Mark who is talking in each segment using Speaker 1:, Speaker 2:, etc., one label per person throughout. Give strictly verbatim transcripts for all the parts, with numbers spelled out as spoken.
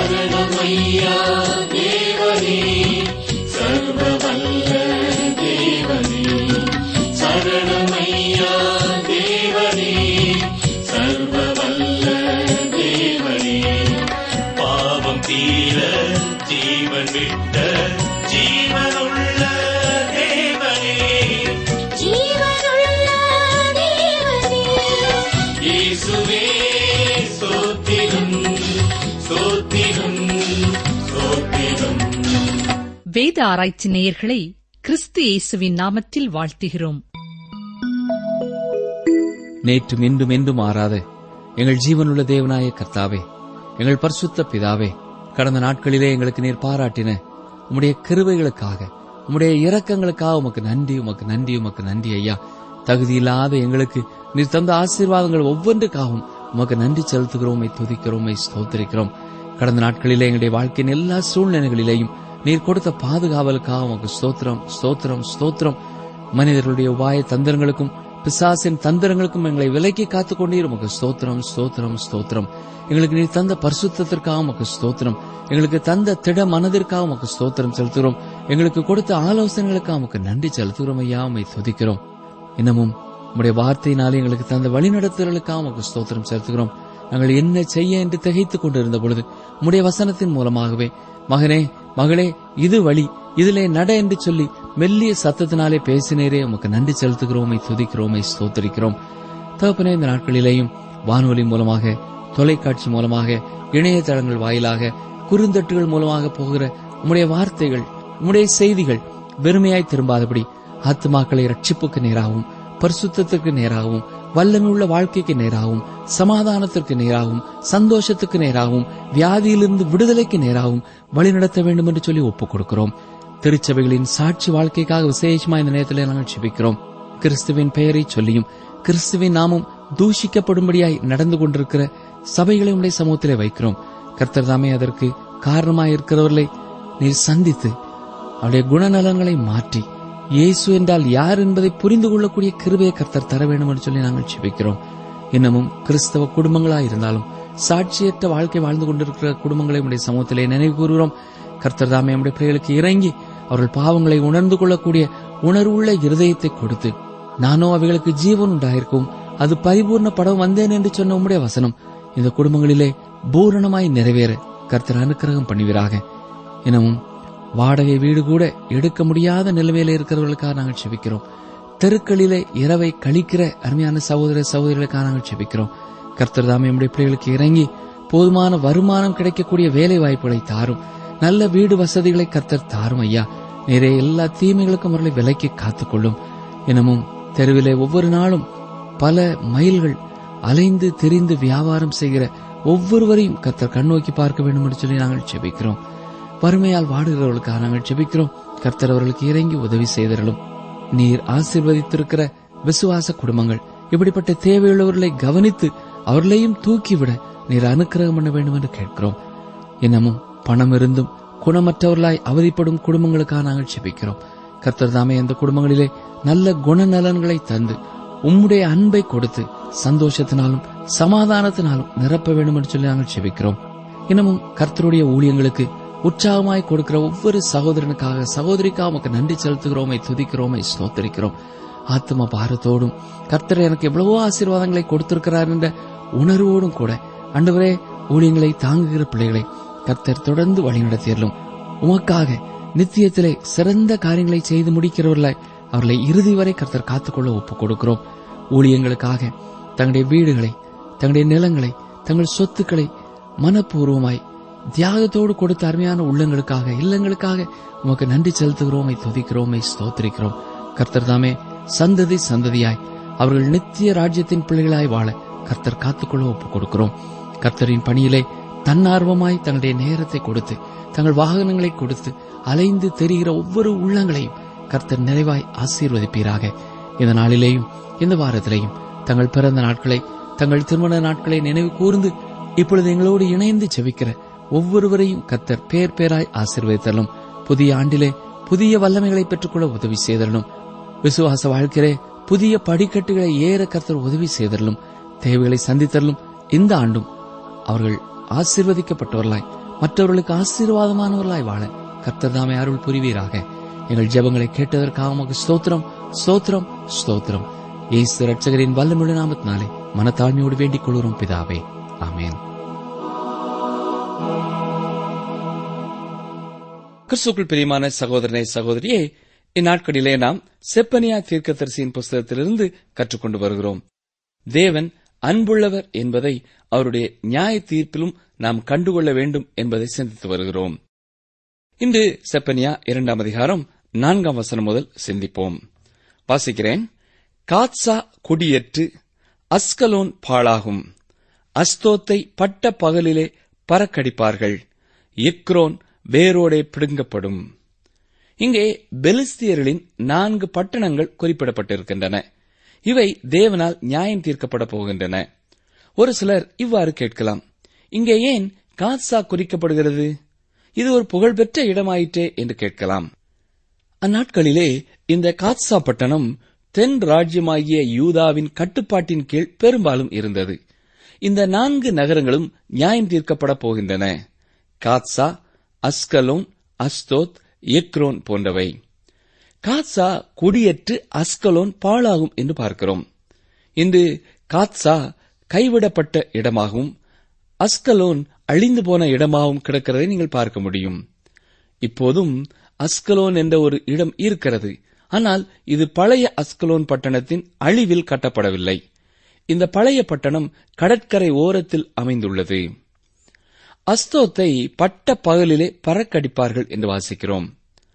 Speaker 1: சரணமையா தேவனே, சர்வவல்ல தேவனே. சரணமையா தேவனே, சர்வவல்ல தேவனே. பாவம் தீர ஜீவன் விட்ட ஜீவனுள்ள தேவனே,
Speaker 2: ஜீவனுள்ள தேவனே.
Speaker 1: இயேசுவே ஸ்தோத்திரம், ஸ்தோத்திரம், ஸ்தோத்திரம்.
Speaker 3: வேத ஆராய்ச்சி நேயர்களை கிறிஸ்து இயேசுவின் நாமத்தில் வாழ்த்துகிறோம்.
Speaker 4: நேற்றும் இன்றும் என்றும் மாறாத எங்கள் ஜீவனுள்ள தேவனாய கர்த்தாவே, எங்கள் பரிசுத்த பிதாவே, கடந்த நாட்களிலே எங்களுக்கு நீர் பாராட்டின உம்முடைய கிருபைகளுக்காக, உம்முடைய இரக்கங்களுக்காக உமக்கு நன்றி, உமக்கு நன்றி, உமக்கு நன்றி ஐயா. தகுதியில்லாத எங்களுக்கு நீர் தந்த ஆசீர்வாதங்கள் ஒவ்வொன்றுக்காகவும் உமக்கு நன்றி செலுத்துகிறோம், துதிக்கிறோம், ஸ்தோத்திரிக்கிறோம். கடந்த நாட்களிலே எங்களுடைய வாழ்க்கையின் எல்லா சூழ்நிலைகளிலேயும் நீர் கொடுத்த பாதுகாவலுக்காக உமக்கு ஸ்தோத்திரம், ஸ்தோத்திரம், ஸ்தோத்திரம். மனிதர்களுடைய உபாய தந்திரங்களுக்கும் பிசாசின் தந்திரங்களுக்கும் எங்களை விலக்கி காத்துக் கொண்டீர். உமக்கு ஸ்தோத்திரம், ஸ்தோத்திரம், ஸ்தோத்திரம். எங்களுக்கு நீர் தந்த பரிசுத்தத்திற்காக உமக்கு ஸ்தோத்திரம். எங்களுக்கு தந்த திட மனதிற்காக உமக்கு ஸ்தோத்திரம் செலுத்துகிறோம். எங்களுக்கு கொடுத்த ஆலோசனைகளுக்காக உமக்கு நன்றி செலுத்துகிறோம் ஐயா, உம்மை துதிக்கிறோம். இன்னமும் உம்முடைய வார்த்தையினாலே எங்களுக்கு தந்த வழிநடத்துதலுக்காக உமக்கு ஸ்தோத்திரம் செலுத்துகிறோம். நாங்கள் என்ன செய்ய என்று திகைத்துக் கொண்டிருந்த பொழுது உம்முடைய வசனத்தின் மூலமாகவே, மகனே மகளே, இது வழி, இதிலே நட என்று சொல்லி மெல்லிய சத்தத்தினாலே பேசினேரே, உமக்கு நன்றி செலுத்துகிறோமை, துதிக்கிறோமை, ஸ்தோத்திரிக்கிறோம். தகப்பனே, இந்த நாட்களிலேயும் வானொலி மூலமாக, தொலைக்காட்சி மூலமாக, இணையதளங்கள் வாயிலாக, குறுந்தட்டுகள் மூலமாக போகிற உம்முடைய வார்த்தைகள், உம்முடைய செய்திகள் வெறுமையாய் திரும்பாதபடி ஆத்துமாக்களை ரட்சிப்புக்கு நேராகவும், பரிசுத்தத்திற்கு நேராகவும், வல்லமையுள்ள வாழ்க்கைக்கு நேராகவும், சமாதானத்திற்கு நேராகவும், சந்தோஷத்துக்கு நேராகவும், வியாதியிலிருந்து விடுதலைக்கு நேராகவும் வழிநடத்த வேண்டும் என்று சொல்லி ஒப்புக் கொடுக்கிறோம். திருச்சபைகளின் சாட்சி வாழ்க்கைக்காக விசேஷமா இந்த நேரத்தில் நாங்கள் ஜெபிக்கிறோம். கிறிஸ்துவின் பெயரை சொல்லியும் கிறிஸ்துவின் நாமும் தூஷிக்கப்படும்படியாய் நடந்து கொண்டிருக்கிற சபைகளை உடைய சமூகத்திலே வைக்கிறோம். கர்த்தர் தாமே அதற்கு காரணமாயிருக்கிறவர்களை நீர் சந்தித்து அவருடைய குணநலங்களை மாற்றி இயேசு என்றால் யார் என்பதை புரிந்து கொள்ளக்கூடிய கிருபையை கர்த்தர் தர வேண்டும் என்று சொல்லி நாங்கள் ஜெபிக்கிறோம். இன்னமும் கிறிஸ்தவ குடும்பங்களாயிருந்தாலும் சாட்சியற்ற வாழ்க்கை வாழ்ந்து கொண்டிருக்கிற குடும்பங்களை உடைய சமூகத்திலே நினைவு கூறுகிறோம். கர்த்தர் தாமே நம்முடைய பிள்ளைகளுக்கு இறங்கி அவர்கள் பாவங்களை உணர்ந்து கொள்ளக்கூடிய உணர்வுள்ள இருதயத்தை கொடுத்து, நானோ அவைகளுக்கு ஜீவன் உண்டாயிருக்கும், அது பரிபூர்ணப்படம் வந்தேன் என்று சொன்ன உம்முடைய வசனம் இந்த குடும்பங்களிலே பூரணமாய் நிறைவேற கர்த்தர் அனுக்கிரகம் பண்ணுவீராக. இன்னமும் வாடகை வீடு கூட எடுக்க முடியாத நிலைமையில இருக்கிறவர்களுக்காக நாங்கள் செபிக்கிறோம். தெருக்களிலே இரவை கழிக்கிற அருமையான சகோதர சகோதரிகளுக்காக நாங்கள் செபிக்கிறோம். கர்த்தர் தாமே நம்முடைய பிள்ளைகளுக்கு இறங்கி போதுமான வருமானம் கிடைக்கக்கூடிய வேலை வாய்ப்புகளை தாரும், நல்ல வீடு வசதிகளை கர்த்தர் தாரும் ஐயா. நிறைய எல்லா தீமைகளுக்கும் அவர்களை விலைக்கு காத்துக்கொள்ளும். இன்னமும் தெருவிலே ஒவ்வொரு நாளும் பல மைல்கள் அலைந்து திரிந்து வியாபாரம் செய்கிற ஒவ்வொருவரையும் கர்த்தர் கண்ணோக்கி பார்க்க வேண்டும் என்று சொல்லி நாங்கள் செபிக்கிறோம். வறுமையால் வாடுகிறவர்களுக்காக நாங்கள் ஜெபிக்கிறோம். கர்த்தர் அவர்களுக்கு இறங்கி உதவி செய்தரலும். நீர் ஆசீர்வதித்திருக்கிற விசுவாச குடும்பங்கள் இப்படிப்பட்ட தேவையுள்ளவர்களை கவனித்து அவர்களையும் தூக்கிவிட நீர் அனுக்கிரகம் பண்ண வேண்டும் என்று கேட்கிறோம். இன்னமும் பணம் இருந்தும் குணமற்றவர்களாய் அவதிப்படும் குடும்பங்களுக்காக நாங்கள் ஜெபிக்கிறோம். கர்த்தர் தாமே அந்த குடும்பங்களிலே நல்ல குணநலன்களை தந்து உம்முடைய அன்பை கொடுத்து சந்தோஷத்தினாலும் சமாதானத்தினாலும் நிரப்ப வேண்டும் என்று சொல்லி நாங்கள் ஜெபிக்கிறோம். இன்னமும் கர்த்தருடைய ஊழியங்களுக்கு உற்சாகமாய் கொடுக்கிற ஒவ்வொரு சகோதரனுக்காக சகோதரிக்காக உமக்கு நன்றி செலுத்துகிறோமை, துதிக்கிறோமை, ஸ்தோத்திரிக்கிறோம். ஆத்ம பாரத்தோடும் கர்த்தர் எனக்கு எவ்வளவோ ஆசீர்வாதங்களை கொடுத்திருக்கிறார் என்ற உணர்வோடும் கூட ஆண்டவரே, ஊழியங்களை தாங்குகிற பிள்ளைகளை கர்த்தர் தொடர்ந்து வழிநடத்தியலும் உமக்காக நித்தியத்திலே சிறந்த காரியங்களை செய்து முடிக்கிறவர்களாய் அவர்களை இறுதி வரை கர்த்தர் காத்துக்கொள்ள ஒப்புக் கொடுக்கிறோம். ஊழியங்களுக்காக தங்களுடைய வீடுகளை, தங்களுடைய நிலங்களை, தங்கள் சொத்துக்களை மனப்பூர்வமாய் தியாகத்தோடு கொடுத்த அருமையான உள்ளங்களுக்காக, இல்லங்களுக்காக உமக்கு நன்றி செலுத்துகிறோமை, துதிக்கிறோமை, ஸ்தோத்திரிக்கிறோம். கர்த்தர் தாமே சந்ததி சந்ததியாய் அவர்கள் நித்திய ராஜ்யத்தின் பிள்ளைகளாய் வாழ கர்த்தர் காத்துக்கொள்ள ஒப்புக் கொடுக்கிறோம். கர்த்தரின் பணியிலே தன்னார்வமாய் தங்களுடைய நேரத்தை கொடுத்து தங்கள் வாகனங்களை கொடுத்து அலைந்து தெரிகிற ஒவ்வொரு உள்ளங்களையும் கர்த்தர் நிறைவாய் ஆசீர்வதிப்பீராக. இந்த நாளிலேயும் இந்த வாரத்திலேயும் தங்கள் பிறந்த நாட்களை, தங்கள் திருமண நாட்களை நினைவு கூர்ந்து இப்பொழுது எங்களோடு இணைந்து செபிக்கிற ஒவ்வொருவரையும் கர்த்தர் பேர் பேராய் ஆசீர்வதித்தலும். புதிய ஆண்டிலே புதிய வல்லமைகளை பெற்றுக்கொள்ள உதவி செய்தலும். விசுவாச வாழ்க்கையிலே புதிய படிக்கட்டுகளை ஏற கர்த்தர் உதவி செய்தலும். தேவைகளை சந்தித்தலும். இந்த ஆண்டும் அவர்கள் ஆசீர்வதிக்கப்பட்டவர்களாய் மற்றவர்களுக்கு ஆசீர்வாதமானவர்களாய் வாழ கர்த்தர் தாமே அருள் புரிவீராக. எங்கள் ஜெபங்களை கேட்டதற்காக உமக்கு ஸ்தோத்திரம், ஸ்தோத்திரம், ஸ்தோத்திரம். இயேசு இரட்சகரின் வல்லமுள்ள நாமத்தினாலே மனத்தாழ்மையோடு வேண்டிக் கொள்கிறோம் பிதாவே, ஆமென். கிறிஸ்துவுக்குள் பிரியமான சகோதரனே, சகோதரியே, இந்நாட்களிலே நாம் செப்பனியா தீர்க்கதரிசியின் புஸ்தகத்திலிருந்து கற்றுக்கொண்டு வருகிறோம். தேவன் அன்புள்ளவர் என்பதை அவருடைய நியாய தீர்ப்பிலும் நாம் கண்டுகொள்ள வேண்டும் என்பதை சிந்தித்து வருகிறோம். இன்று செப்பனியா இரண்டாம் அதிகாரம் நான்காம் வசனம் முதல் சிந்திப்போம். வாசிக்கிறேன். காத்சா குடியேற்று அஸ்கலோன் பாழாகும், அஸ்தோத்தை பட்ட பகலிலே பறக்கடிப்பார்கள், எக்ரோன் வேரோடே பிடுங்கப்படும். இங்கே பெலிஸ்தியர்களின் நான்கு பட்டணங்கள் குறிப்பிடப்பட்டிருக்கின்றன. இவை தேவனால் நியாயம் தீர்க்கப்பட போகின்றன. ஒரு சிலர் இவ்வாறு கேட்கலாம், இங்கே ஏன் காத்சா குறிக்கப்படுகிறது? இது ஒரு புகழ்பெற்ற இடமாயிற்றே என்று கேட்கலாம். அந்நாட்களிலே இந்த காத்சா பட்டணம் தென் ராஜ்யமாகிய யூதாவின் கட்டுப்பாட்டின் கீழ் பெரும்பாலும் இருந்தது. இந்த நான்கு நகரங்களும் நியாயம் தீர்க்கப்பட போகின்றன. காத்சா, அஸ்கலோன், அஸ்தோத், எக்ரோன் போன்றவை. காத்சா குடியேற்று அஸ்கலோன் பாழாகும் என்று பார்க்கிறோம். இன்று காத்சா கைவிடப்பட்ட இடமாகவும் அஸ்கலோன் அழிந்து போன இடமாகவும் கிடக்கிறதை நீங்கள் பார்க்க முடியும். இப்போதும் அஸ்கலோன் என்ற ஒரு இடம் இருக்கிறது. ஆனால் இது பழைய அஸ்கலோன் பட்டணத்தின் அழிவில் கட்டப்படவில்லை. இந்த பழைய பட்டணம் கடற்கரை ஓரத்தில் அமைந்துள்ளது. அஸ்தோத்தை பட்ட பகலிலே பறக்கடிப்பார்கள் என்று வாசிக்கிறோம்.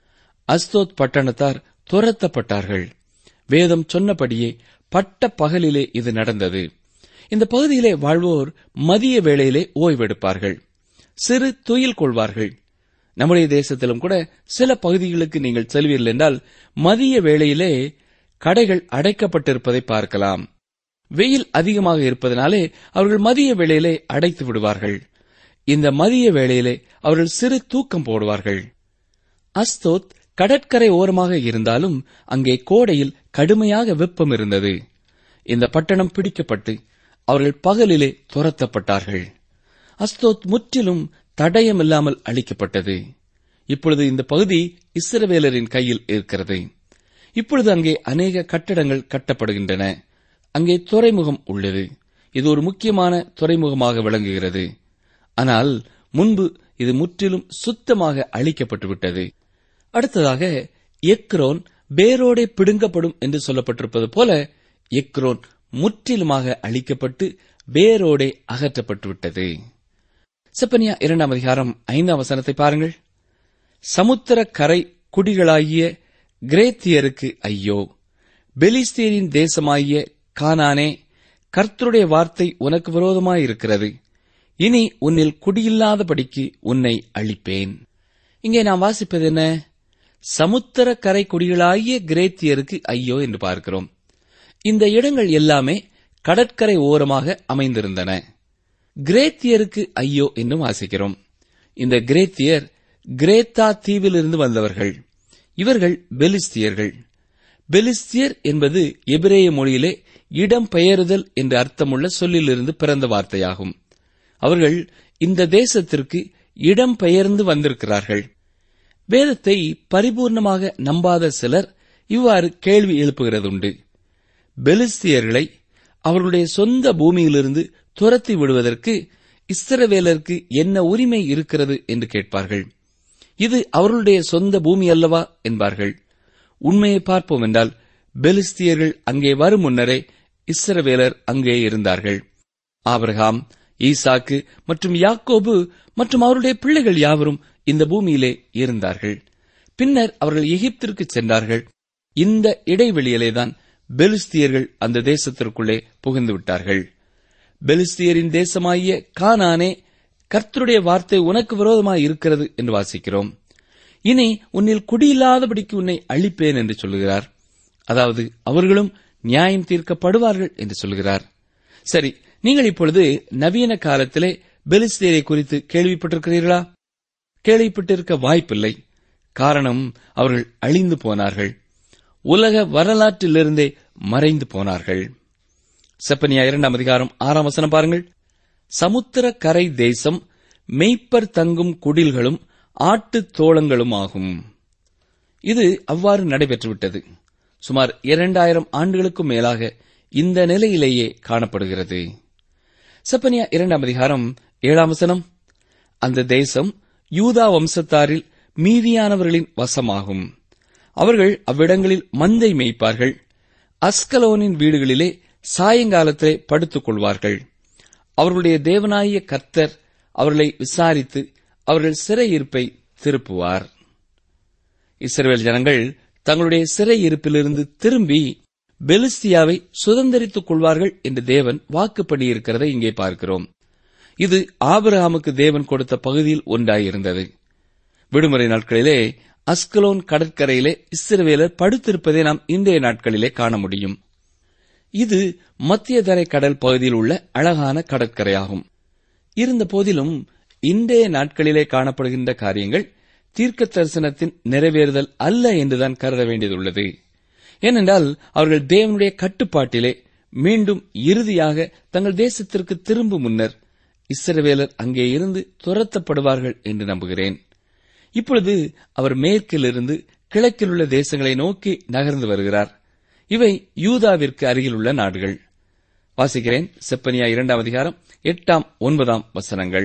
Speaker 4: அஸ்தோத் பட்டணத்தார் துரத்தப்பட்டார்கள். வேதம் சொன்னபடியே பட்ட பகலிலே இது நடந்தது. இந்த பகுதியிலே வாழ்வோர் மதிய வேளையிலே ஓய்வெடுப்பார்கள், சிறு துயில் கொள்வார்கள். நம்முடைய தேசத்திலும் கூட சில பகுதிகளுக்கு நீங்கள் செல்வீர்கள் என்றால் மதிய வேளையிலே கடைகள் அடைக்கப்பட்டிருப்பதை பார்க்கலாம். வெயில் அதிகமாக இருப்பதனாலே அவர்கள் மதிய வேளையிலே அடைத்து விடுவார்கள். இந்த மதிய வேளையிலே அவர்கள் சிறு தூக்கம் போடுவார்கள். அஸ்தோத் கடற்கரை ஓரமாக இருந்தாலும் அங்கே கோடையில் கடுமையாக வெப்பம் இருந்தது. இந்த பட்டணம் பிடிக்கப்பட்டு அவர்கள் பகலிலே துரத்தப்பட்டார்கள். அஸ்தோத் முற்றிலும் தடயமில்லாமல் அழிக்கப்பட்டது. இப்பொழுது இந்த பகுதி இஸ்ரவேலரின் கையில் இருக்கிறது. இப்பொழுது அங்கே அநேக கட்டடங்கள் கட்டப்படுகின்றன. அங்கே துறைமுகம் உள்ளது. இது ஒரு முக்கியமான துறைமுகமாக விளங்குகிறது. ஆனால் முன்பு இது முற்றிலும் சுத்தமாக அழிக்கப்பட்டுவிட்டது. அடுத்ததாக எக்ரோன் வேரோடே பிடுங்கப்படும் என்று சொல்லப்பட்டிருப்பது போல எக்ரோன் முற்றிலுமாக அழிக்கப்பட்டு வேரோடே அகற்றப்பட்டுவிட்டது. செப்பனியா இரண்டாம் அதிகாரம் ஐந்தாம் வசனத்தை பாருங்கள். சமுத்திர கரை குடிகளாகிய கிரேத்தியருக்கு ஐயோ, பெலிஸ்தீரின் தேசமாகிய கானானே, கர்த்தருடைய வார்த்தை உனக்கு விரோதமாயிருக்கிறது. இனி உன்னில் குடியில்லாதபடிக்கு உன்னை அழிப்பேன். இங்கே நாம் வாசிப்பது என்ன? சமுத்திர கரை குடிகளாகிய கிரேத்தியருக்கு ஐயோ என்று பார்க்கிறோம். இந்த இடங்கள் எல்லாமே கடற்கரை ஓரமாக அமைந்திருந்தன. கிரேத்தியருக்கு ஐயோ என்று வாசிக்கிறோம். இந்த கிரேத்தியர் கிரேத்தா தீவிலிருந்து வந்தவர்கள். இவர்கள் பெலிஸ்தியர்கள். பெலிஸ்தியர் என்பது எபிரேய மொழியிலே இடம் பெயருதல் என்ற அர்த்தமுள்ள சொல்லிலிருந்து பிறந்த வார்த்தையாகும். அவர்கள் இந்த தேசத்திற்கு இடம் பெயர்ந்து வந்திருக்கிறார்கள். வேதத்தை பரிபூர்ணமாக நம்பாத சிலர் இவ்வாறு கேள்வி எழுப்புகிறதுண்டு. பெலிஸ்தியர்களை அவர்களுடைய சொந்த பூமியிலிருந்து துரத்தி விடுவதற்கு இஸ்ரவேலருக்கு என்ன உரிமை இருக்கிறது என்று கேட்பார்கள். இது அவர்களுடைய சொந்த பூமி அல்லவா என்பார்கள். உண்மையை பார்ப்போம் என்றால் பெலிஸ்தியர்கள் அங்கே வரும் முன்னரே இஸ்ரவேலர் அங்கே இருந்தார்கள். ஆபிரகாம், ஈசாக்கு மற்றும் யாக்கோபு மற்றும் அவருடைய பிள்ளைகள் யாவரும் இந்த பூமியிலே இருந்தார்கள். பின்னர் அவர்கள் எகிப்திற்கு சென்றார்கள். இந்த இடைவெளியிலேதான் பெலிஸ்தியர்கள் அந்த தேசத்திற்குள்ளே புகுந்து விட்டார்கள். பெலிஸ்தியரின் தேசமாகிய கானானே, கர்த்தருடைய வார்த்தை உனக்கு விரோதமாய் இருக்கிறது என்று வாசிக்கிறோம். இனி உன்னில் குடியில்லாதபடிக்கு உன்னை அழிப்பேன் என்று சொல்லுகிறார். அதாவது அவர்களும் நியாயம் தீர்க்கப்படுவார்கள் என்று சொல்கிறார். சரி, நீங்கள் இப்பொழுது நவீன காலத்திலே பெலிஸ்தியரை குறித்து கேள்விப்பட்டிருக்கிறீர்களா? கேள்விப்பட்டிருக்க வாய்ப்பில்லை. காரணம், அவர்கள் அழிந்து போனார்கள். உலக வரலாற்றிலிருந்தே மறைந்து போனார்கள். செப்பனியா இரண்டாம் அதிகாரம் ஆறாம் வசனம் பாருங்கள். சமுத்திர கரை தேசம், மெய்ப்பர் தங்கும் குடில்களும் ஆட்டுத் தோளங்களுமாகும். இது அவ்வாறு நடைபெற்றுவிட்டது. சுமார் இரண்டாயிரம் ஆண்டுகளுக்கும் மேலாக இந்த நிலையிலேயே காணப்படுகிறது. செப்பனியா இரண்டாம் அதிகாரம் ஏழாம் வசனம், அந்த தேசம் யூதா வம்சத்தாரில் மீதியானவர்களின் வசமாகும். அவர்கள் அவ்விடங்களில் மந்தை மேய்ப்பார்கள். அஸ்கலோனின் வீடுகளிலே சாயங்காலத்திலே படுத்துக் கொள்வார்கள். அவர்களுடைய தேவனாகிய கர்த்தர் அவர்களை விசாரித்து அவர்கள் சிறையிருப்பை திருப்புவார். இஸ்ரவேல் ஜனங்கள் தங்களுடைய சிறையிருப்பிலிருந்து திரும்பி பெலிஸ்தியாவை சுதந்தரித்துக் கொள்வார்கள் என்று தேவன் வாக்குப்படியிருக்கிறதை இங்கே பார்க்கிறோம். இது ஆபிரகாமுக்கு தேவன் கொடுத்த பகுதியில் ஒன்றாயிருந்தது. விடுமுறை நாட்களிலே அஸ்கலோன் கடற்கரையிலே இஸ்ரவேலர் படுத்திருப்பதை நாம் இன்றைய நாட்களிலே காண முடியும். இது மத்திய தரை கடல் பகுதியில் உள்ள அழகான கடற்கரையாகும். இருந்த போதிலும் இன்றைய நாட்களிலே காணப்படுகின்ற காரியங்கள் தீர்க்க தரிசனத்தின் நிறைவேறுதல் அல்ல என்றுதான் கருத வேண்டியதுள்ளது. ஏனென்றால் அவர்கள் தேவனுடைய கட்டுப்பாட்டிலே மீண்டும் இறுதியாக தங்கள் தேசத்திற்கு திரும்பும் முன்னர் இஸ்ரவேலர் அங்கே இருந்து துரத்தப்படுவார்கள் என்று நம்புகிறேன். இப்பொழுது அவர் மேற்கிலிருந்து கிழக்கில் உள்ள தேசங்களை நோக்கி நகர்ந்து வருகிறார். இவை யூதாவிற்கு அருகில் உள்ள நாடுகள். வாசிக்கிறேன், செப்பனியா இரண்டாம் அதிகாரம் எட்டாம் ஒன்பதாம் வசனங்கள்.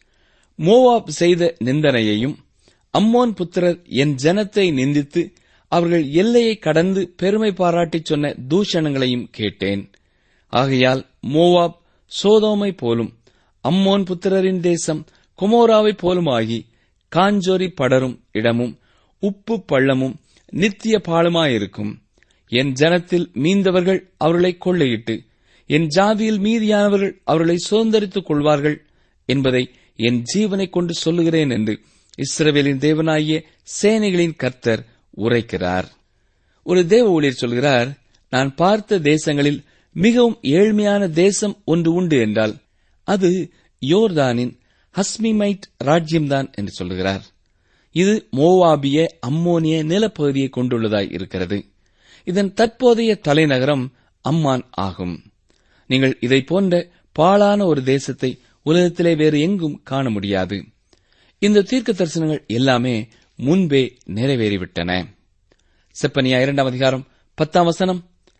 Speaker 4: மோவாப் செய்த நிந்தனையையும், அம்மோன் புத்திரர் என் ஜனத்தை நிந்தித்து அவர்கள் எல்லையை கடந்து பெருமை பாராட்டிச் சொன்ன தூஷணங்களையும் கேட்டேன். ஆகையால் மோவாப் சோதோமை போலும், அம்மோன் புத்திரரின் தேசம் கொமோராவை போலுமாகி காஞ்சொரி படரும் இடமும் உப்பு பள்ளமும் நித்திய பாலுமாயிருக்கும். என் ஜனத்தில் மீந்தவர்கள் அவர்களை கொள்ளையிட்டு என் ஜாதியில் மீதியானவர்கள் அவர்களை சுதந்தரித்துக் கொள்வார்கள் என்பதை என் ஜீவனை கொண்டு சொல்லுகிறேன் என்று இஸ்ரவேலின் தேவனாகிய சேனைகளின் கர்த்தர் உரைக்கிறார். ஒரு தேவ ஊழியர் சொல்கிறார், நான் பார்த்த தேசங்களில் மிகவும் ஏழ்மையான தேசம் ஒன்று உண்டு என்றால் அது யோர்தானின் ஹஸ்மிமைட் ராஜ்யம்தான் என்று சொல்லுகிறார். இது மோவாபிய அம்மோனிய நிலப்பகுதியை கொண்டுள்ளதாய் இருக்கிறது. இதன் தற்போதைய தலைநகரம் அம்மான் ஆகும். நீங்கள் இதை போன்ற பாழான ஒரு தேசத்தை உலகத்திலே வேறு எங்கும் காண முடியாது. இந்த தீர்க்க தரிசனங்கள் எல்லாமே முன்பே நிறைவேறிவிட்டன. செப்பனியா இரண்டாம் அதிகாரம் பத்தாம் வசனம்,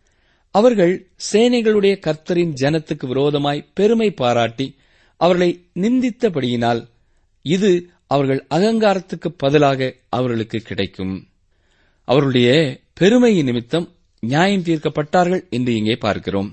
Speaker 4: அவர்கள் சேனைகளுடைய கர்த்தரின் ஜனத்துக்கு விரோதமாய் பெருமை பாராட்டி அவர்களை நிந்தித்தபடியினால் இது அவர்கள் அகங்காரத்துக்கு பதிலாக அவர்களுக்கு கிடைக்கும். அவருடைய பெருமையின் நிமித்தம் நியாயம் தீர்க்கப்பட்டார்கள் என்று இங்கே பார்க்கிறோம்.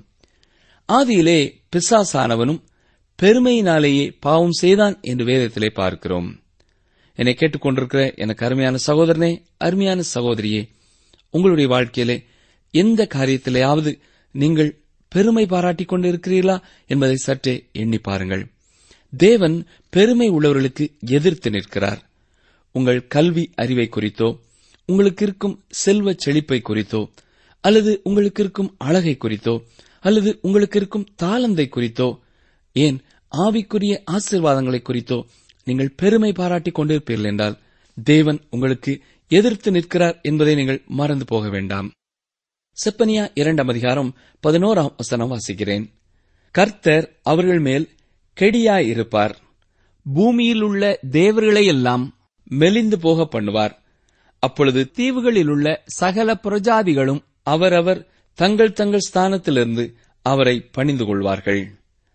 Speaker 4: ஆதியிலே பிசாசானவனும் பெருமையினாலேயே பாவம் செய்தான் என்று வேதத்திலே பார்க்கிறோம். என்னை கேட்டுக்கொண்டிருக்கிற எனக்கு அருமையான சகோதரனே, அருமையான சகோதரியே, உங்களுடைய வாழ்க்கையிலே எந்த காரியத்திலேயாவது நீங்கள் பெருமை பாராட்டிக் கொண்டிருக்கிறீர்களா என்பதை சற்றே எண்ணி பாருங்கள். தேவன் பெருமை உள்ளவர்களுக்கு எதிர்த்து நிற்கிறார். உங்கள் கல்வி அறிவை குறித்தோ, உங்களுக்கு இருக்கும் செல்வ செழிப்பை குறித்தோ, அல்லது உங்களுக்கு இருக்கும் அழகை குறித்தோ, அல்லது உங்களுக்கு இருக்கும் தாளந்தை குறித்தோ, ஏன் ஆவிக்குரிய ஆசீர்வாதங்களை குறித்தோ நீங்கள் பெருமை பாராட்டிக் கொண்டிருப்பீர்கள் என்றால் தேவன் உங்களுக்கு எதிர்த்து நிற்கிறார் என்பதை நீங்கள் மறந்து போக வேண்டாம். செப்பனியா இரண்டாம் அதிகாரம் பதினோராம் வசனம் வாசிக்கிறேன். கர்த்தர் அவர்கள் மேல் கெடியாயிருப்பார், பூமியில் உள்ள தேவர்களையெல்லாம் மெலிந்து போக பண்ணுவார். அப்பொழுது தீவுகளில் உள்ள சகல பிரஜாதிகளும் அவரவர் தங்கள் தங்கள் ஸ்தானத்திலிருந்து அவரை பணிந்து கொள்வார்கள்.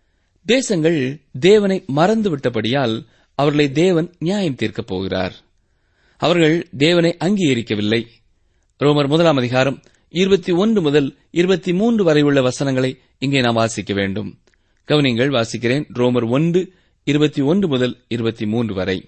Speaker 4: தேசங்கள் தேவனை மறந்துவிட்டபடியால் அவர்களை தேவன் நியாயம் தீர்க்கப் போகிறார். அவர்கள் தேவனை அங்கீகரிக்கவில்லை. ரோமர் முதலாம் அதிகாரம் இருபத்தி ஒன்று முதல் இருபத்தி மூன்று வரை உள்ள வசனங்களை இங்கே நாம் வாசிக்க வேண்டும். கவனிங்கள், வாசிக்கிறேன். ரோமர் ஒன்று இருபத்தி ஒன்று முதல் இருபத்தி மூன்று வரை.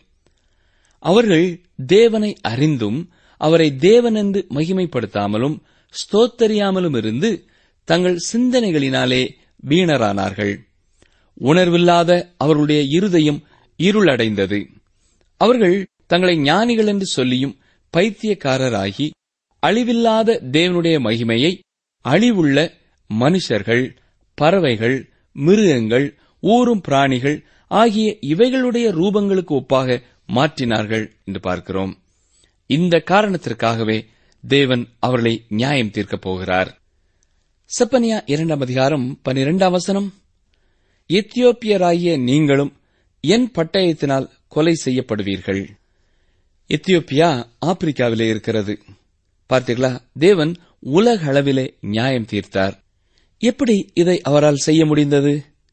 Speaker 4: அவர்கள் தேவனை அறிந்தும் அவரை தேவன் என்று மகிமைப்படுத்தாமலும் ஸ்தோத்தரியாமலும் இருந்து தங்கள் சிந்தனைகளினாலே வீணரானார்கள். உணர்வில்லாத அவர்களுடைய இருதயம் இருளடைந்தது. அவர்கள் தங்களை ஞானிகள் என்று சொல்லியும் பைத்தியக்காரராகி அழிவில்லாத தேவனுடைய மகிமையை அழிவுள்ள மனுஷர்கள், பறவைகள், மிருகங்கள், ஊரும் பிராணிகள் ஆகிய இவைகளுடைய ரூபங்களுக்கு ஒப்பாக மாற்றினார்கள் என்று பார்க்கிறோம். இந்த காரணத்திற்காகவே தேவன் அவர்களை நியாயம் தீர்க்கப் போகிறார். செப்பனியா இரண்டாம் அதிகாரம் பனிரெண்டாம் வசனம், எத்தியோப்பியராகிய நீங்களும் என் பட்டயத்தினால் கொலை செய்யப்படுவீர்கள். எத்தியோப்பியா ஆப்பிரிக்காவிலே இருக்கிறது. பார்த்தீர்களா, தேவன் உலக அளவிலே நியாயம் தீர்த்தார். எப்படி இதை அவரால் செய்ய முடிந்தது?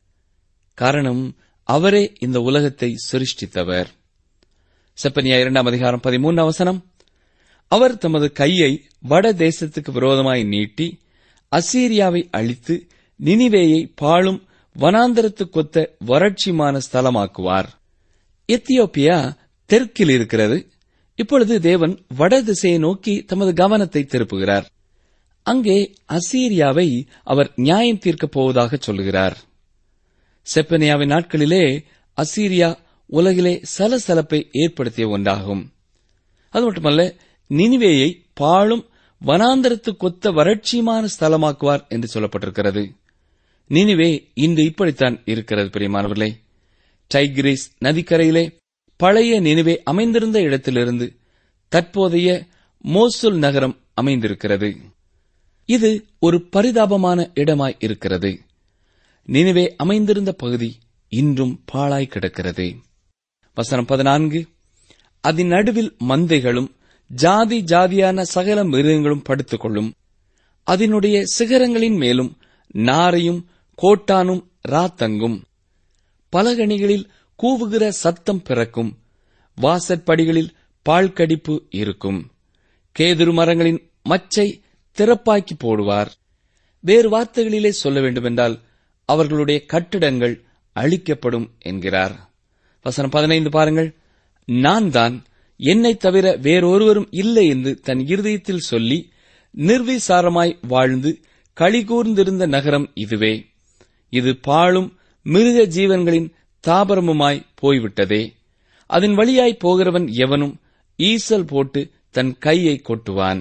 Speaker 4: காரணம், அவரே இந்த உலகத்தை சிருஷ்டித்தவர். செப்பனியா இரண்டாம் அதிகாரம் பதிமூன்றாம் வசனம், அவர் தமது கையை வட தேசத்துக்கு விரோதமாய் நீட்டி அசீரியாவை அழித்து நினிவேயை பாழும் வனாந்தரத்துக்கொத்த வறட்சிமான ஸ்தலமாக்குவார். எத்தியோப்பியா தெற்கில் இருக்கிறது. இப்பொழுது தேவன் வட திசையை நோக்கி தமது கவனத்தை திருப்புகிறார். அங்கே அசீரியாவை அவர் நியாயம் தீர்க்கப் போவதாக சொல்கிறார். செப்பனியாவின் நாட்களிலே அசீரியா உலகிலே சலசலப்பை ஏற்படுத்திய ஒன்றாகும். அது மட்டுமல்ல, நினிவேயை பாழும் வனாந்தரத்துக்கொத்த வறட்சியமான ஸ்தலமாக்குவார் என்று சொல்லப்பட்டிருக்கிறது. நினிவே இன்று இப்படித்தான் இருக்கிறது. பிரியமானவர்களே, டைகிரிஸ் நதிக்கரையிலே பழைய நினிவே அமைந்திருந்த இடத்திலிருந்து தற்போதைய மோசுல் நகரம் அமைந்திருக்கிறது. இது ஒரு பரிதாபமான இடமாய் இருக்கிறது. நினிவே அமைந்திருந்த பகுதி இன்றும் பாழாய் கிடக்கிறது. வசனம் பதினான்கு, அதன் நடுவில் மந்தைகளும் ஜாதி ஜாதியான சகல மிருகங்களும் படுத்துக் கொள்ளும். அதனுடைய சிகரங்களின் மேலும் நாரையும் கோட்டானும் ராத்தங்கும். பலகணிகளில் கூவுகிற சத்தம் பிறக்கும். வாசற்படிகளில் பாழ்கடிப்பு இருக்கும். கேதுரு மரங்களின் மச்சை திறப்பாக்கி போடுவார். வேறு வார்த்தைகளிலே சொல்ல வேண்டுமென்றால் அவர்களுடைய கட்டிடங்கள் அழிக்கப்படும் என்கிறார். வசனம் பதினைந்து பாருங்கள். நான் தான், என்னை தவிர வேறொருவரும் இல்லை என்று தன் இருதயத்தில் சொல்லி நிர்விசாரமாய் வாழ்ந்து களிகூர்ந்திருந்த நகரம் இதுவே. இது பாழும் மிருக ஜீவன்களின் தாபரமுமாய் போய்விட்டதே. அதன் வழியாய் போகிறவன் எவனும் ஈசல் போட்டு தன் கையை கொட்டுவான்.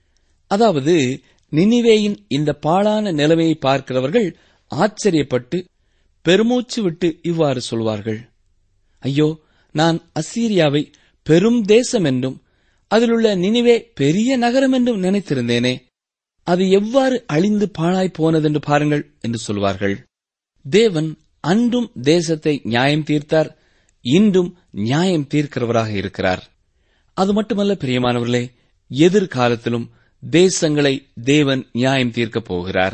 Speaker 4: அதாவது, நினிவேயின் இந்த பாழான நிலைமையை பார்க்கிறவர்கள் ஆச்சரியப்பட்டு பெருமூச்சு விட்டு இவ்வாறு சொல்வார்கள், ஐயோ, நான் அசீரியாவை பெரும் தேசம் என்றும் அதிலுள்ள நினிவே பெரிய நகரம் என்றும் நினைத்திருந்தேனே, அது எவ்வாறு அழிந்து பாழாய் போனதென்று பாருங்கள் என்று சொல்வார்கள். தேவன் அன்றும் தேசத்தை நியாயம் தீர்த்தார், இன்றும் நியாயம் தீர்க்கிறவராக இருக்கிறார். அது மட்டுமல்ல பிரியமானவர்களே, எதிர்காலத்திலும் தேசங்களை தேவன் நியாயம் தீர்க்கப் போகிறார்.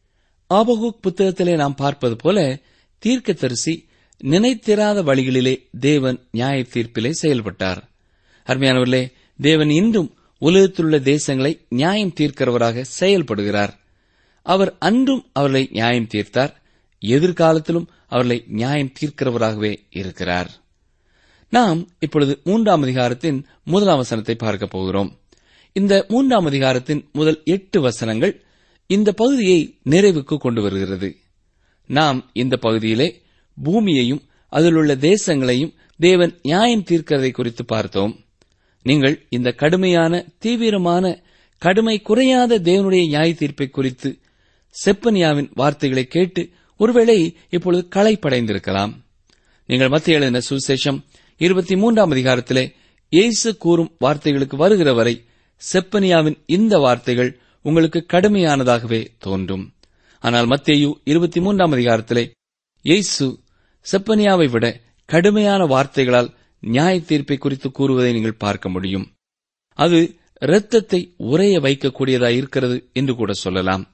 Speaker 4: ஆபகூக் புத்தகத்திலே நாம் பார்ப்பது போல தீர்க்கதரிசி நினைத்திராத வழிகளிலே தேவன் நியாய தீர்ப்பிலே செயல்பட்டார். அருமையானவர்களே, தேவன் இன்றும் உலகத்திலுள்ள தேசங்களை நியாயம் தீர்க்கிறவராக செயல்படுகிறார். அவர் அன்றும் அவர்களை நியாயம் தீர்த்தார், எதிர்காலத்திலும் அவர்களை நியாயம் தீர்க்கிறவராகவே இருக்கிறார். நாம் இப்பொழுது மூன்றாம் அதிகாரத்தின் முதலாம் வசனத்தை பார்க்கப் போகிறோம். இந்த மூன்றாம் அதிகாரத்தின் முதல் எட்டு வசனங்கள் இந்த பகுதியை நிறைவுக்கு கொண்டு வருகிறது. நாம் இந்த பகுதியிலே பூமியையும் அதிலுள்ள தேசங்களையும் தேவன் நியாயம் தீர்க்கிறதை குறித்து பார்த்தோம். நீங்கள் இந்த கடுமையான தீவிரமான கடுமை குறையாத தேவனுடைய நியாய தீர்ப்பை குறித்து செப்பனியாவின் வார்த்தைகளை கேட்டு ஒருவேளை இப்பொழுது களைப்படைந்திருக்கலாம். நீங்கள் மத்திய எழுதின சுவிசேஷம் இருபத்தி மூன்றாம் அதிகாரத்திலே இயேசு கூறும் வார்த்தைகளுக்கு வருகிற வரை செப்பனியாவின் இந்த வார்த்தைகள் உங்களுக்கு கடுமையானதாகவே தோன்றும். ஆனால் மத்தேயு இருபத்தி மூன்றாம் அதிகாரத்திலே இயேசு செப்பனியாவை விட கடுமையான வார்த்தைகளால் நியாய தீர்ப்பை குறித்து கூறுவதை நீங்கள் பார்க்க முடியும். அது இரத்தத்தை உறைய வைக்கக்கூடியதாக இருக்கிறது என்று கூட சொல்லலாம்.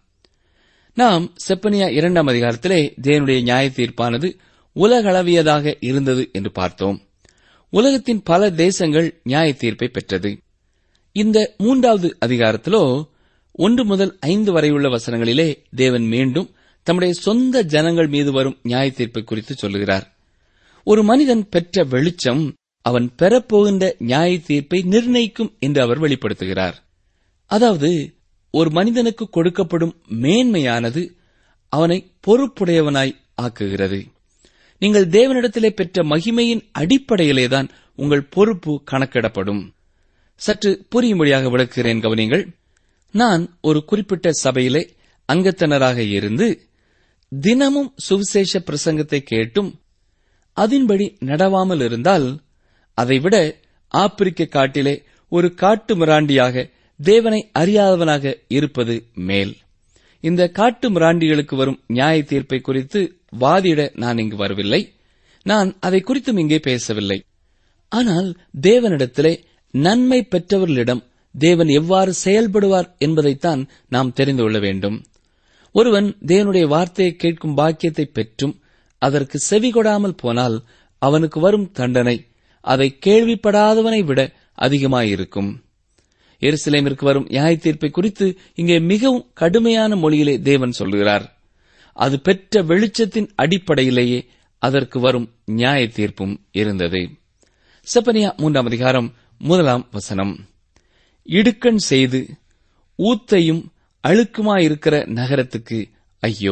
Speaker 4: நாம் செப்பனியா இரண்டாம் அதிகாரத்திலே தேவனுடைய நியாய தீர்ப்பானது உலகளவியதாக இருந்தது என்று பார்த்தோம். உலகத்தின் பல தேசங்கள் நியாய தீர்ப்பை பெற்றது. இந்த மூன்றாவது அதிகாரத்திலோ ஒன்று முதல் ஐந்து வரையுள்ள வசனங்களிலே தேவன் மீண்டும் தம்முடைய சொந்த ஜனங்கள் மீது வரும் நியாய தீர்ப்பை குறித்து சொல்லுகிறார். ஒரு மனிதன் பெற்ற வெளிச்சம் அவன் பெறப்போகின்ற நியாய தீர்ப்பை நிர்ணயிக்கும் என்று அவர் வெளிப்படுத்துகிறார். அதாவது, ஒரு மனிதனுக்கு கொடுக்கப்படும் மேன்மையானது அவனை பொறுப்புடையவனாய் ஆக்குகிறது. நீங்கள் தேவனிடத்திலே பெற்ற மகிமையின் அடிப்படையிலேதான் உங்கள் பொறுப்பு கணக்கிடப்படும். சற்று புரியும்படியாக விளக்குகிறேன், கவனிங்கள். நான் ஒரு குறிப்பிட்ட சபையிலே அங்கத்தினராக இருந்து தினமும் சுவிசேஷ பிரசங்கத்தை கேட்டும் அதன்படி நடவாமல் இருந்தால் அதைவிட ஆப்பிரிக்க காட்டிலே ஒரு காட்டு மிராண்டியாக தேவனை அறியாதவனாக இருப்பது மேல். இந்த காட்டு மிராண்டிகளுக்கு வரும் நியாய தீர்ப்பை குறித்து வாதிட நான் இங்கு வரவில்லை. நான் அதை குறித்தும் இங்கே பேசவில்லை. ஆனால் தேவனிடத்திலே நன்மை பெற்றவர்களிடம் தேவன் எவ்வாறு செயல்படுவார் என்பதைத்தான் நாம் தெரிந்து கொள்ள வேண்டும். ஒருவன் தேவனுடைய வார்த்தையை கேட்கும் பாக்கியத்தை பெற்றும் அதற்கு செவிகொடாமல் போனால் அவனுக்கு வரும் தண்டனை அதை கேள்விப்படாதவனை விட அதிகமாயிருக்கும். எருசலேமிற்கு வரும் நியாய தீர்ப்பை குறித்து இங்கே மிகவும் கடுமையான மொழியிலே தேவன் சொல்கிறார். அது பெற்ற வெளிச்சத்தின் அடிப்படையிலேயே அதற்கு வரும் நியாய தீர்ப்பும் இருந்தது. செப்பனியா மூன்றாம் அதிகாரம் முதலாம் வசனம். இடுக்கண் செய்து ஊத்தையும் அழுக்குமாயிருக்கிற நகரத்துக்கு ஐயோ!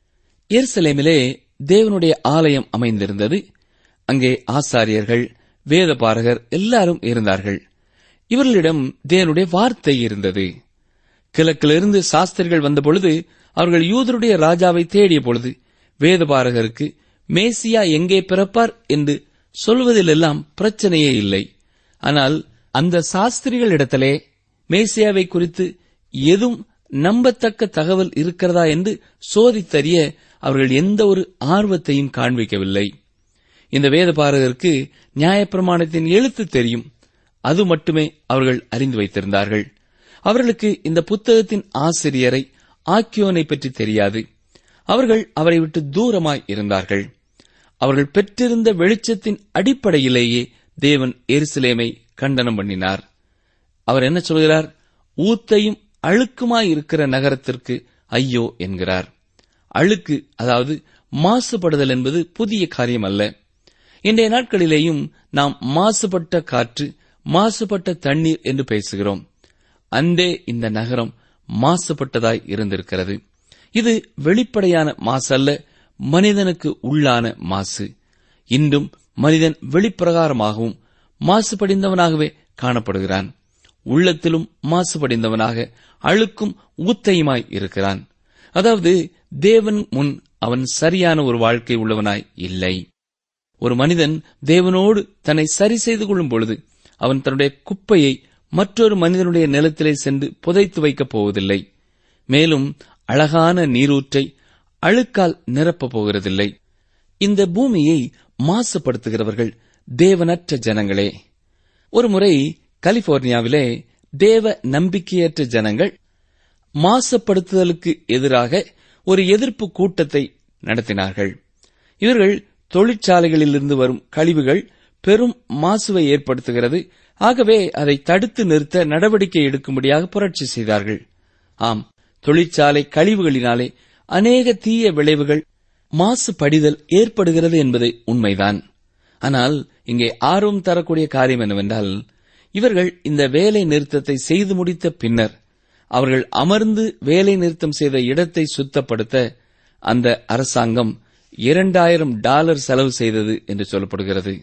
Speaker 4: எருசலேமிலே தேவனுடைய ஆலயம் அமைந்திருந்தது. அங்கே ஆசாரியர்கள், வேதபாரகர் எல்லாரும் இருந்தார்கள். இவர்களிடம் தேவனுடைய வார்த்தை இருந்தது. கிழக்கிலிருந்து சாஸ்திரிகள் வந்தபொழுது அவர்கள் யூதருடைய ராஜாவை தேடிய பொழுது வேதபாரகருக்கு மேசியா எங்கே பிறப்பார் என்று சொல்வதிலெல்லாம் பிரச்சனையே இல்லை. ஆனால் அந்த சாஸ்திரிகளிடத்திலே மேசியாவை குறித்து எதுவும் நம்பத்தக்க தகவல் இருக்கிறதா என்று சோதித்தறிய அவர்கள் எந்த ஒரு ஆர்வத்தையும் காண்பிக்கவில்லை. இந்த வேதபாரகருக்கு நியாயப்பிரமாணத்தின் எழுத்து தெரியும். அது மட்டுமே அவர்கள் அறிந்து வைத்திருந்தார்கள். அவர்களுக்கு இந்த புத்தகத்தின் ஆசிரியரை ஆக்கியோனை பற்றி தெரியாது. அவர்கள் அவரை விட்டு தூரமாய் இருந்தார்கள். அவர்கள் பெற்றிருந்த வெளிச்சத்தின் அடிப்படையிலேயே தேவன் எருசலேமை கண்டனம் பண்ணினார். அவர் என்ன சொல்கிறார்? ஊத்தையும் அழுக்குமாய் இருக்கிற நகரத்திற்கு ஐயோ என்கிறார். அழுக்கு, அதாவது மாசுபடுதல் என்பது புதிய காரியம் அல்ல. இன்றைய நாட்களிலேயும் நாம் மாசுபட்ட காற்று, மாசுபட்ட தண்ணீர் என்று பேசுகிறோம். அன்றே இந்த நகரம் மாசுபட்டதாய் இருந்திருக்கிறது. இது வெளிப்படையான மாசு அல்ல, மனிதனுக்கு உள்ளான மாசு. இன்றும் மனிதன் வெளிப்பிரகாரமாகவும் மாசுபடிந்தவனாகவே காணப்படுகிறான். உள்ளத்திலும் மாசுபடிந்தவனாக அழுக்கும் ஊத்தையுமாய் இருக்கிறான். அதாவது தேவன் முன் அவன் சரியான ஒரு வாழ்க்கை உள்ளவனாய் இல்லை. ஒரு மனிதன் தேவனோடு தன்னை சரி செய்து கொள்ளும் பொழுது அவன் தன்னுடைய குப்பையை மற்றொரு மனிதனுடைய நிலத்திலே சென்று புதைத்து வைக்கப் போவதில்லை. மேலும் அழகான நீரூற்றை அழுக்கால் நிரப்பப் போகிறதில்லை. இந்த பூமியை மாசுபடுத்துகிறவர்கள் தேவனற்ற ஜனங்களே. ஒருமுறை கலிபோர்னியாவிலே தேவ நம்பிக்கையற்ற ஜனங்கள் மாசுபடுத்துதலுக்கு எதிராக ஒரு எதிர்ப்பு கூட்டத்தை நடத்தினார்கள். இவர்கள் தொழிற்சாலைகளிலிருந்து வரும் கழிவுகள் பெரும் மாசுவை ஏற்படுத்துகிறது, ஆகவே அதை தடுத்து நிறுத்த நடவடிக்கை எடுக்கும்படியாக புரட்சி செய்தார்கள். ஆம், தொழிற்சாலை கழிவுகளினாலே அநேக தீய விளைவுகள், மாசுபடிதல் ஏற்படுகிறது என்பது உண்மைதான். ஆனால் இங்கே ஆர்வம் தரக்கூடிய காரியம் என்னவென்றால், இவர்கள் இந்த வேலை நிறுத்தத்தை செய்து முடித்த பின்னர் அவர்கள் அமர்ந்து வேலை நிறுத்தம் செய்த இடத்தை சுத்தப்படுத்த அந்த அரசாங்கம் இரண்டாயிரம் டாலர் செலவு செய்தது என்று சொல்லப்படுகிறது.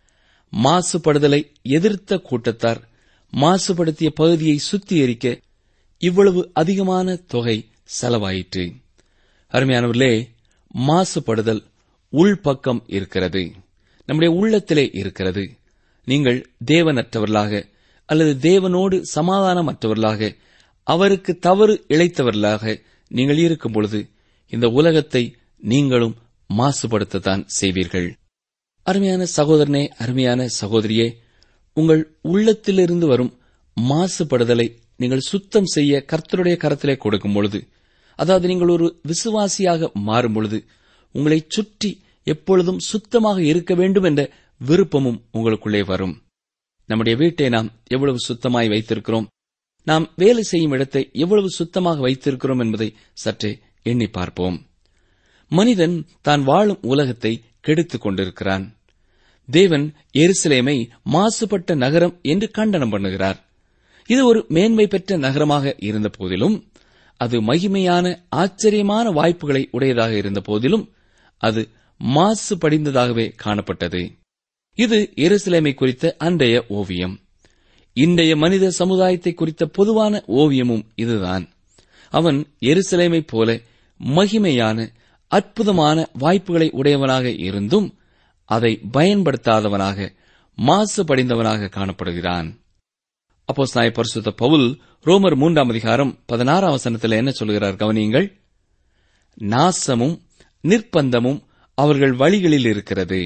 Speaker 4: மாசுபடுதலை எதிர்த்த கூட்டத்தார் மாசுபடுத்திய பகுதியை சுத்திகரிக்க இவ்வளவு அதிகமான தொகை செலவாயிற்று. அருமையானவர்களே, மாசுபடுதல் உள்பக்கம் இருக்கிறது, நம்முடைய உள்ளத்திலே இருக்கிறது. நீங்கள் தேவனற்றவர்களாக அல்லது தேவனோடு சமாதானமற்றவர்களாக, அவருக்கு தவறு இழைத்தவர்களாக நீங்கள் இருக்கும் பொழுது இந்த உலகத்தை நீங்களும் மாசுபடுத்தத்தான் செய்வீர்கள். அருமையான சகோதரனே, அருமையான சகோதரியே, உங்கள் உள்ளத்திலிருந்து வரும் மாசுபடுதலை நீங்கள் சுத்தம் செய்ய கர்த்தருடைய கரத்திலே கொடுக்கும் பொழுது, அதாவது நீங்கள் ஒரு விசுவாசியாக மாறும் பொழுது, உங்களை சுற்றி எப்பொழுதும் சுத்தமாக இருக்க வேண்டும் என்ற விருப்பமும் உங்களுக்குள்ளே வரும். நம்முடைய வீட்டை நாம் எவ்வளவு சுத்தமாய் வைத்திருக்கிறோம், நாம் வேலை செய்யும் இடத்தை எவ்வளவு சுத்தமாக வைத்திருக்கிறோம் என்பதை சற்றே எண்ணி பார்ப்போம். மனிதன் தான் வாழும் உலகத்தை கெடுத்துக் கொண்டிருக்கிறான். தேவன் எருசலேமை மாசுபட்ட நகரம் என்று கண்டனம் பண்ணுகிறார். இது ஒரு மேன்மை பெற்ற நகரமாக இருந்த போதிலும், அது மகிமையான ஆச்சரியமான வாய்ப்புகளை உடையதாக இருந்த போதிலும், அது மாசு படிந்ததாகவே காணப்பட்டது. இது எருசலேமை குறித்த அன்றைய ஓவியம். இன்றைய மனித சமுதாயத்தை குறித்த பொதுவான ஓவியமும் இதுதான். அவன் எருசலேமைப் போல மகிமையான அற்புதமான வாய்ப்புகளை உடையவனாக இருந்தும் அதை பயன்படுத்தாதவனாக, மாசுபடிந்தவனாக காணப்படுகிறான். அப்போஸ்தலனாகிய பரிசுத்த பவுல் ரோமர் மூன்றாம் அதிகாரம் பதினாறாம் வசனத்தில் என்ன சொல்கிறார் கவனியுங்கள். நாசமும் நிர்பந்தமும் அவர்கள் வழிகளில் இருக்கிறது.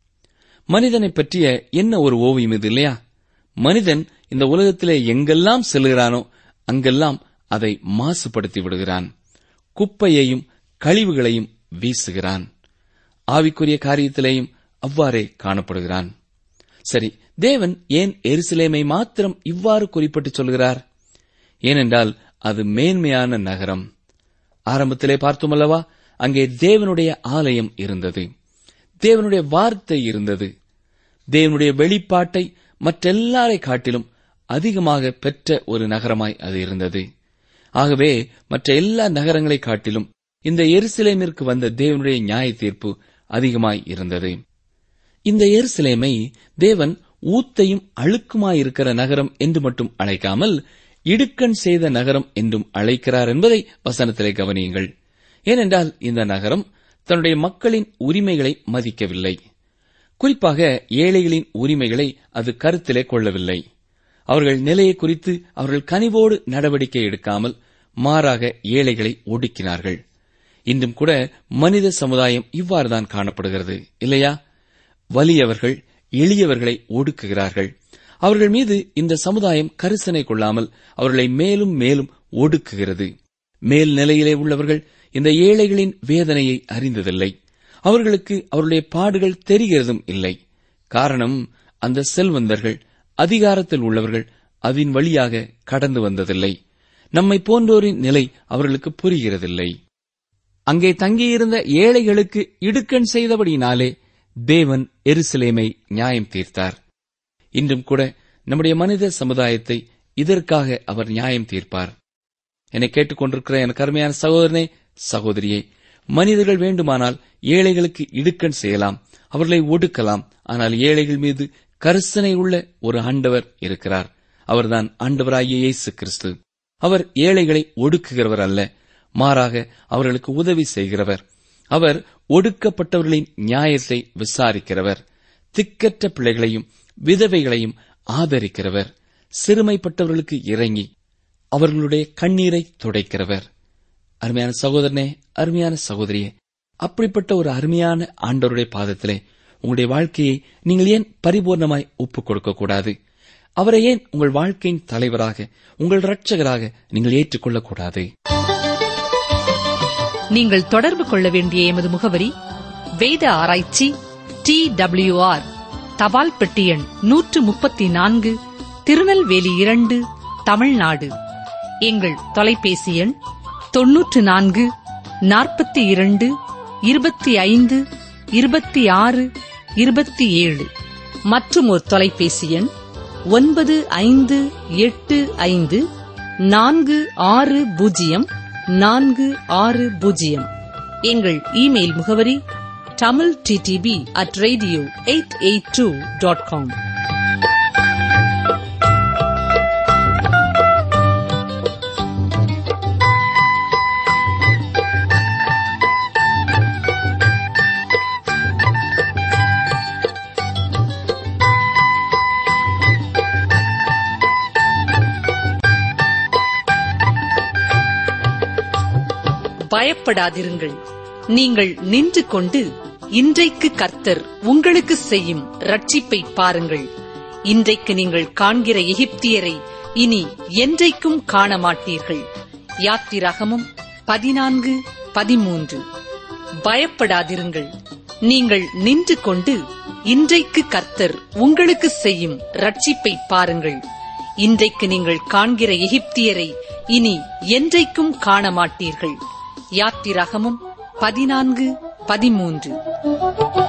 Speaker 4: மனிதனை பற்றிய என்ன ஒரு ஓவியம் இது இல்லையா? மனிதன் இந்த உலகத்திலே எங்கெல்லாம் செல்கிறானோ அங்கெல்லாம் அதை மாசுபடுத்தி விடுகிறான். குப்பையையும் கழிவுகளையும் வீசுகிறான். ஆவிக்குரிய காரியத்திலேயும் அவ்வாறே காணப்படுகிறான். சரி, தேவன் ஏன் எருசலேமை மாத்திரம் இவ்வாறு குறிப்பிட்டு சொல்கிறார்? ஏனென்றால் அது மேன்மையான நகரம். ஆரம்பத்திலே பார்த்தோமல்லவா, அங்கே தேவனுடைய ஆலயம் இருந்தது, தேவனுடைய வார்த்தை இருந்தது. தேவனுடைய வெளிப்பாட்டை மற்றெல்லாரை காட்டிலும் அதிகமாக பெற்ற ஒரு நகரமாய் அது இருந்தது. ஆகவே மற்ற எல்லா நகரங்களை காட்டிலும் இந்த எருசலேமிற்கு வந்த தேவனுடைய நியாய தீர்ப்பு அதிகமாய் இருந்தது. இந்த எருசலேமை தேவன் ஊத்தையும் அழுக்குமாயிருக்கிற நகரம் என்று மட்டும் அழைக்காமல் இடுக்கண் செய்த நகரம் என்றும் அழைக்கிறார் என்பதை வசனத்திலே கவனியுங்கள். ஏனென்றால் இந்த நகரம் தன்னுடைய மக்களின் உரிமைகளை மதிக்கவில்லை. குறிப்பாக ஏழைகளின் உரிமைகளை அது கருத்திலே கொள்ளவில்லை. அவர்கள் நிலையை குறித்து அவர்கள் கனிவோடு நடவடிக்கை எடுக்காமல் மாறாக ஏழைகளை ஒடுக்கினார்கள். இன்றும் கூட மனித சமுதாயம் இவ்வாறுதான் காணப்படுகிறது இல்லையா? வலியவர்கள் எளியவர்களை ஒடுக்குகிறார்கள். அவர்கள் மீது இந்த சமுதாயம் கரிசனை கொள்ளாமல் அவர்களை மேலும் மேலும் ஒடுக்குகிறது. மேல் நிலையிலே உள்ளவர்கள் இந்த ஏழைகளின் வேதனையை அறிந்ததில்லை. அவர்களுக்கு அவருடைய பாடுகள் தெரிகிறதும் இல்லை. காரணம், அந்த செல்வந்தர்கள், அதிகாரத்தில் உள்ளவர்கள் அதன் வழியாக கடந்து வந்ததில்லை. நம்மை போன்றோரின் நிலை அவர்களுக்கு புரிகிறதில்லை. அங்கே தங்கியிருந்த ஏழைகளுக்கு இடுக்கண் செய்தபடியினாலே தேவன் எருசலேமை நியாயம் தீர்த்தார். இன்றும் கூட நம்முடைய மனித சமுதாயத்தை இதற்காக அவர் நியாயம் தீர்ப்பார். என்னை கேட்டுக்கொண்டிருக்கிற எனக்கு அருமையான சகோதரனே, சகோதரியே, மனிதர்கள் வேண்டுமானால் ஏழைகளுக்கு இடுக்கண் செய்யலாம், அவர்களை ஒடுக்கலாம். ஆனால் ஏழைகள் மீது கரிசனை உள்ள ஒரு ஆண்டவர் இருக்கிறார். அவர்தான் ஆண்டவராகிய இயேசு கிறிஸ்து. அவர் ஏழைகளை ஒடுக்குகிறவர் அல்ல, மாறாக அவர்களுக்கு உதவி செய்கிறவர். அவர் ஒடுக்கப்பட்டவர்களின் நியாயத்தை விசாரிக்கிறவர். திக்கற்ற பிள்ளைகளையும் விதவைகளையும் ஆதரிக்கிறவர். சிறுமைப்பட்டவர்களுக்கு இறங்கி அவர்களுடைய கண்ணீரை துடைக்கிறவர். அருமையான சகோதரனே, அருமையான சகோதரியே, அப்படிப்பட்ட ஒரு அருமையான ஆண்டவருடைய பாதத்திலே உங்களுடைய வாழ்க்கையை நீங்கள் ஏன் பரிபூர்ணமாய் ஒப்புக் கொடுக்கக்கூடாது? அவரை ஏன் உங்கள் வாழ்க்கையின் தலைவராக, உங்கள் இரட்சகராக நீங்கள் ஏற்றுக்கொள்ளக்கூடாது?
Speaker 3: நீங்கள் தொடர்பு கொள்ள வேண்டிய எமது முகவரி: வேத ஆராய்ச்சி, டி டபிள்யூ ஆர், தபால் பெட்டி எண் நூற்று முப்பத்தி நான்கு, திருநெல்வேலி இரண்டு, தமிழ்நாடு. எங்கள் தொலைபேசி எண் தொன்னூற்று நான்கு நாற்பத்தி இரண்டு இருபத்தி ஐந்து இருபத்தி ஆறு இருபத்தி ஏழு. மற்றும் ஒரு தொலைபேசி எண் ஒன்பது ஐந்து எட்டு ஐந்து நான்கு ஆறு பூஜ்ஜியம் நான்கு ஆறு பூஜ்ஜியம். எங்கள் இமெயில் முகவரி Tamil DTP at radio eight eight two dot com. பயப்படாதிருங்கள், நீங்கள் நின்று கொண்டு இன்றைக்கு கர்த்தர் உங்களுக்கு செய்யும் ரட்சிப்பை பாருங்கள். இன்றைக்கு நீங்கள் காண்கிற எகிப்தியரை இனி என்றைக்கும் காண மாட்டீர்கள். யாத்திராகமம் பதினான்கு பதிமூன்று. பயப்படாதிருங்கள், நீங்கள் நின்று கொண்டு இன்றைக்கு கர்த்தர் உங்களுக்கு செய்யும் ரட்சிப்பை பாருங்கள். இன்றைக்கு நீங்கள் காண்கிற எகிப்தியரை இனி என்றைக்கும் காண மாட்டீர்கள். யாத்திராகமம் பதினான்கு பதிமூன்று.